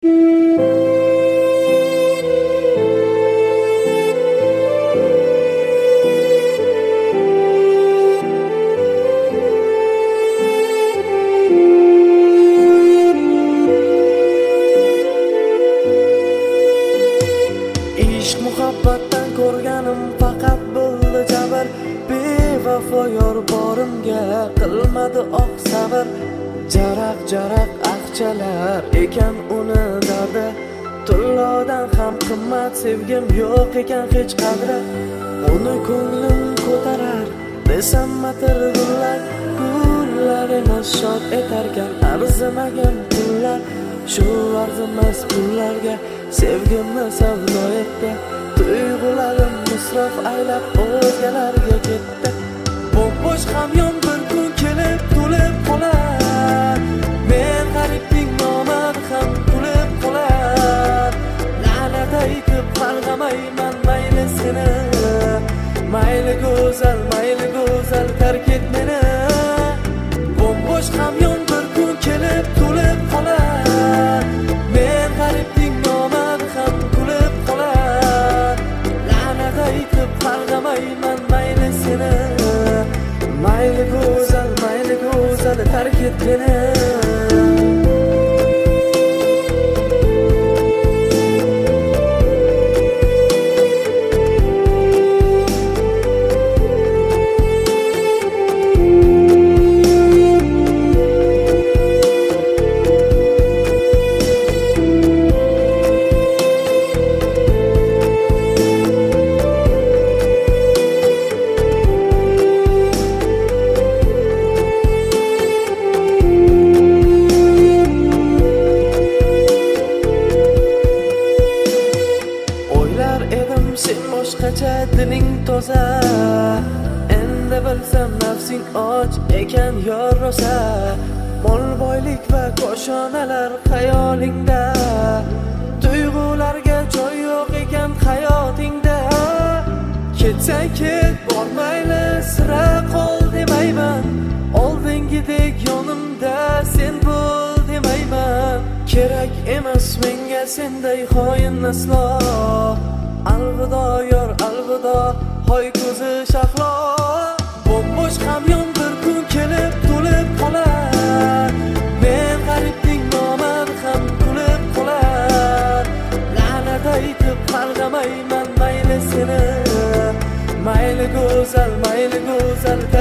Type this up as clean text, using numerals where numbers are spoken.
Ishq muhabbatdan ko'rganim faqat bo'ldi jabr. Bevafo yor borimga qilmadi oq sabr. Jaraq aqchalar ekan uni dardi. Tullodan ham qimmat sevgim yo'q ekan hech qadri. Uni ko'nglim ko'tarar desam matir gullar. Gullarini shod etarkan arzimagan pullar. Shu arzimas pullarga sevgimni savdo etdi. Tuyg'ularim isrof aylab o'zgalarga ketdi. Bo'sh hamyon bir kun kelib to'lib qolar. Men g'aribning nomad ham kulib qolar. La'nat aytib qarg'amayman mayli seni. Mayli go'zal tark et meni. Bo'sh hamyon bir kun kelib to'lib qolar. Men g'aribning nomad ham kulib qolar. La'nat aytib qarg'amayman mayli seni. Mayli go'zal tark et meni. Sen boshqacha diling toza. Endi bilsam nafsing och ekan yor rosa. Mol boylik va qoshonalar xayolingda. Tuyg'ularga joy yo'q ekan hayotingda. Ketsang ket bormayli sira qol demayman. Oldingidek yonimda sen bo'l demayman. Kerak emas menga senday xoin aslo. Alvido yor alvido hoy ko'zi shahlo. Bo'sh hamyon bir kun kelib to'lib qolar. Men g'aribning nomad ham kulib qolar. La'nat aytib qarg'amayman mayli seni. Mayli go'zal